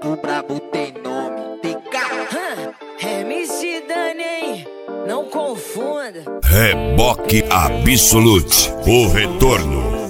o brabo tem nome, TK. MC Dani, não confunda. Reboque Absolute, o retorno.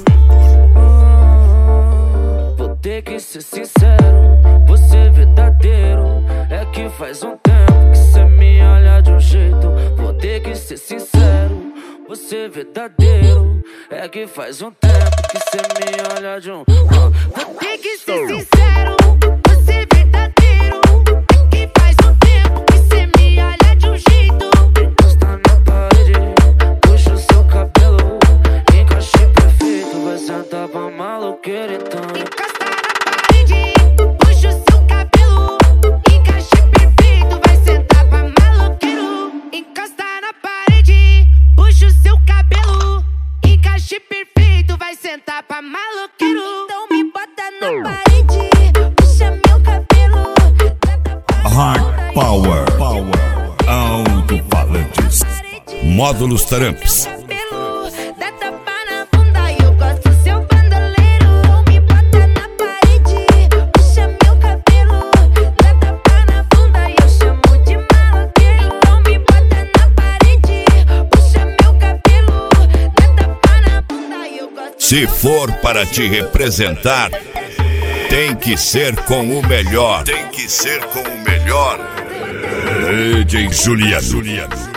Vou ter que ser sincero, você é verdadeiro. É que faz um tempo que cê me olha de um jeito. Vou ter que ser sincero, você é verdadeiro. É que faz um tempo que cê me olha de um. Vou ter que ser sincero, você é verdadeiro. É que faz um tempo que cê me olha de um jeito. Encosta na parede, puxa o seu cabelo, encaixe perfeito, vai sentar pra maloqueira então. Encosta na parede, puxa o seu cabelo, encaixe perfeito, vai sentar pra maloqueiro. Encosta na parede, puxa o seu cabelo, encaixe perfeito, vai sentar pra maloqueiro. Então me bota na parede, puxa meu cabelo. Hard Power, alto-falantes, módulos Tramps. Dá tapa na bunda e eu gosto do seu bandoleiro. Me bota na parede, puxa meu cabelo. Dá tapa na bunda e eu chamo de maloqueiro. Então me bota na parede, puxa meu cabelo. Dá tapa na bunda e eu gosto. Se for para te representar, tem que ser com o melhor. Tem que ser com o melhor. DJ Juliano.